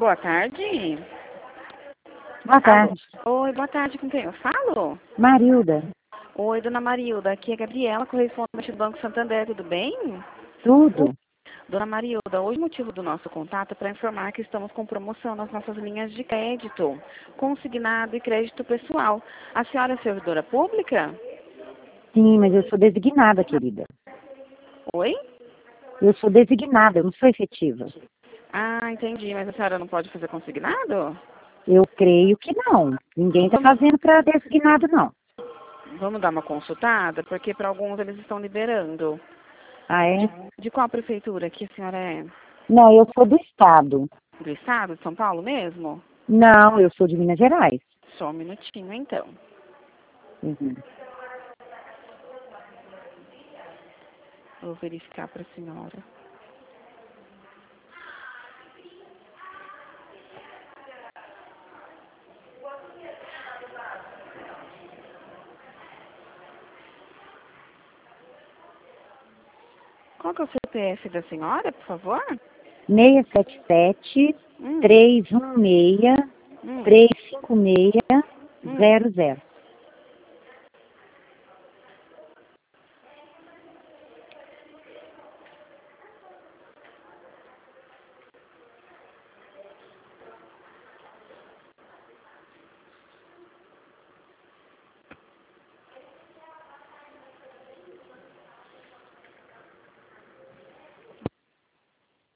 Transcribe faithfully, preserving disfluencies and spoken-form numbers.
boa tarde. Boa tarde. Alô? Oi, boa tarde, com quem eu falo? Marilda. Oi, dona Marilda, aqui é a Gabriela, correspondente do Banco Santander, tudo bem? Tudo? Dona Marilda, hoje o motivo do nosso contato é para informar que estamos com promoção nas nossas linhas de crédito, consignado e crédito pessoal. A senhora é servidora pública? Sim, mas eu sou designada, querida. Oi? Eu sou designada, eu não sou efetiva. Ah, entendi, mas a senhora não pode fazer consignado? Eu creio que não. Ninguém está fazendo para designado, não. Vamos dar uma consultada, porque para alguns eles estão liberando. Ah, é? De, de qual prefeitura que a senhora é? Não, eu sou do Estado. Do estado de São Paulo mesmo? Não, eu sou de Minas Gerais. Só um minutinho, então. Uhum. Vou verificar para a senhora. Qual que é o C P F da senhora, por favor? seis sete sete, Hum, três um seis, hum, três cinco seis, hum. zero zero.